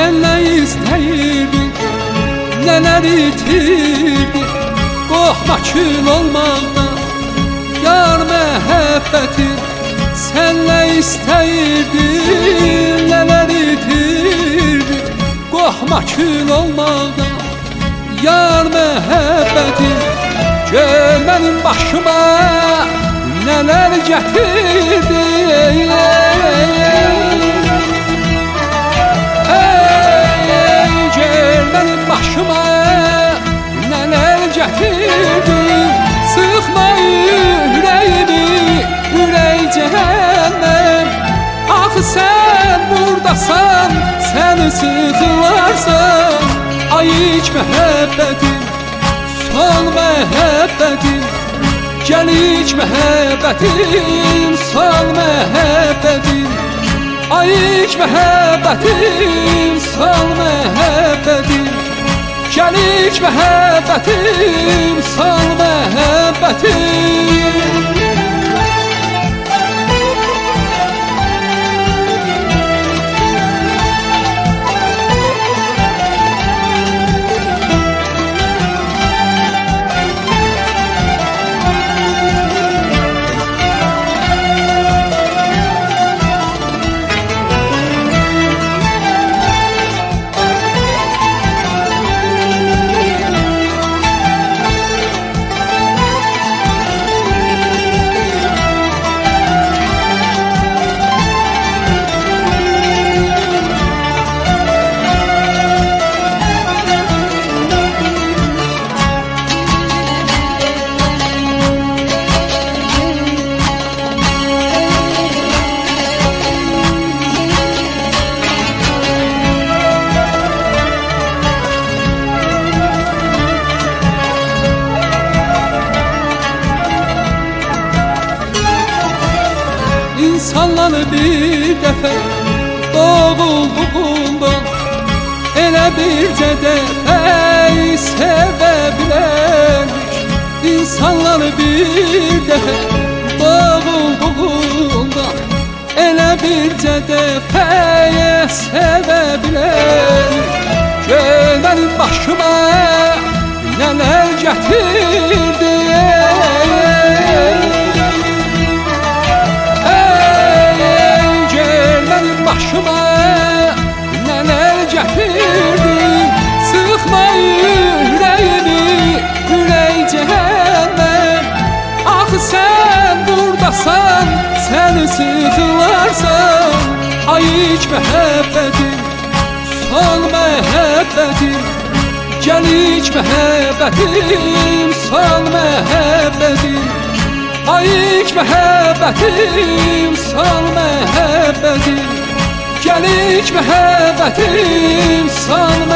Sen ne isteyirdin, neler itirdin, qorxma kül olmaqdan yar məhəbbətin. Sen ne isteyirdin, neler itirdin, qorxma kül olmaqdan yar məhəbbətin. Gör mənim başıma neler gətirdin. Gör mənim başıma neler gətirdin. Sıxma ürəyimi, ürək cəhənnəm. Axı sən buradasan, səni sıxılarsan. Ay ilk məhəbbətim, son məhəbbətim. Gəl ilk məhəbbətim, son məhəbbətim. Ay ilk məhəbbətim, son məhəbbətim. Gəl ilk məhəbbətim, son məhəbbətim. İnsanlar bir dəfə doğulduğundan elə bircə dəfə sevə bilərmiş. İnsanlar bir dəfə doğulduğundan elə bircə dəfə sevə bilərmiş. Gör mənim başıma nələr gətirdi. Başıma neler gətirdin. Sıxma ürəyimi, ürək cəhənnəm. Axı sən buradasan, səni sıxılarsan. Ay ilk məhəbbətim, son məhəbbətim. Gəl ilk məhəbbətim, son məhəbbətim. Ay ilk məhəbbətim, son məhəbbətim. Gəl ilk məhəbbətim, son